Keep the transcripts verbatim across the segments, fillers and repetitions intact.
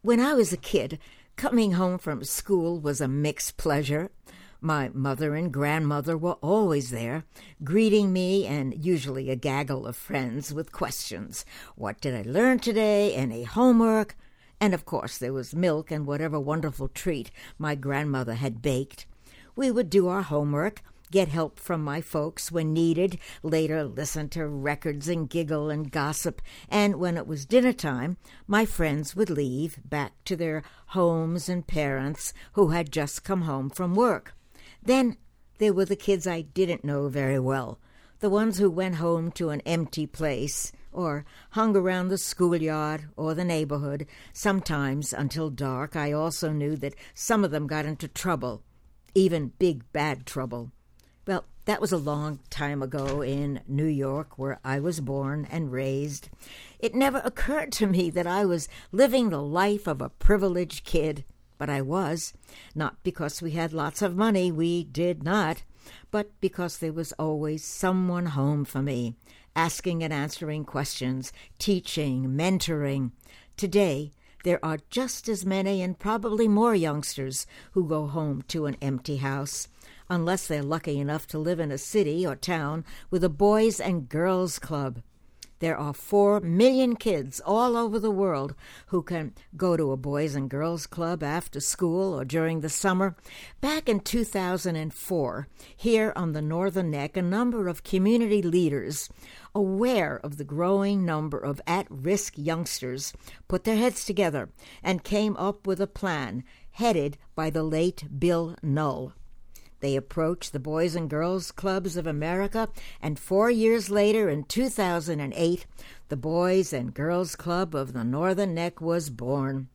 When I was a kid, coming home from school was a mixed pleasure. My mother and grandmother were always there, greeting me and usually a gaggle of friends with questions. What did I learn today? Any homework? And of course there was milk and whatever wonderful treat my grandmother had baked. We would do our homework, get help from my folks when needed, later listen to records and giggle and gossip, and when it was dinner time, my friends would leave back to their homes and parents who had just come home from work. Then there were the kids I didn't know very well, the ones who went home to an empty place or hung around the schoolyard or the neighborhood. Sometimes until dark. I also knew that some of them got into trouble, even big bad trouble. Well, that was a long time ago in New York, where I was born and raised. It never occurred to me that I was living the life of a privileged kid. But I was, not because we had lots of money, we did not, but because there was always someone home for me, asking and answering questions, teaching, mentoring. Today, there are just as many and probably more youngsters who go home to an empty house, unless they're lucky enough to live in a city or town with a Boys and Girls Club. There are four million kids all over the world who can go to a Boys and Girls Club after school or during the summer. Back in two thousand four, here on the Northern Neck, a number of community leaders, aware of the growing number of at-risk youngsters, put their heads together and came up with a plan headed by the late Bill Null. They approached the Boys and Girls Clubs of America, and four years later, in two thousand eight, the Boys and Girls Club of the Northern Neck was born.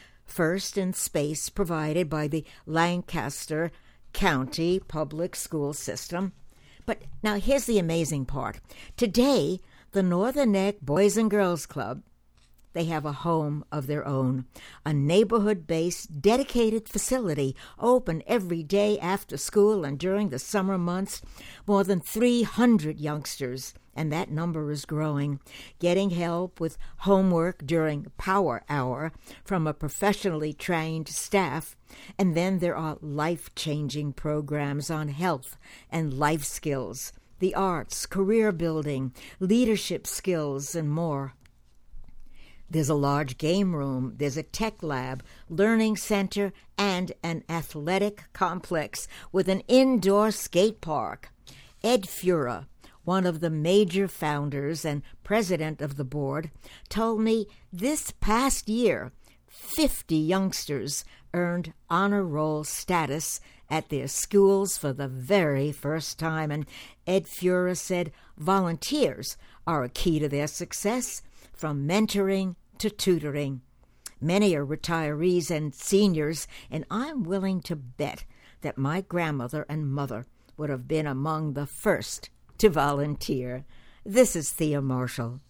First in space provided by the Lancaster County Public School System. But now here's the amazing part. Today, the Northern Neck Boys and Girls Club, they have a home of their own, a neighborhood-based, dedicated facility, open every day after school and during the summer months. More than three hundred youngsters, and that number is growing, getting help with homework during Power Hour from a professionally trained staff. And then there are life-changing programs on health and life skills, the arts, career building, leadership skills, and more. There's a large game room, there's a tech lab, learning center, and an athletic complex with an indoor skate park. Ed Fura, one of the major founders and president of the board, told me this past year, fifty youngsters earned honor roll status at their schools for the very first time. And Ed Fura said volunteers are a key to their success, from mentoring to tutoring. Many are retirees and seniors, and I'm willing to bet that my grandmother and mother would have been among the first to volunteer. This is Thea Marshall.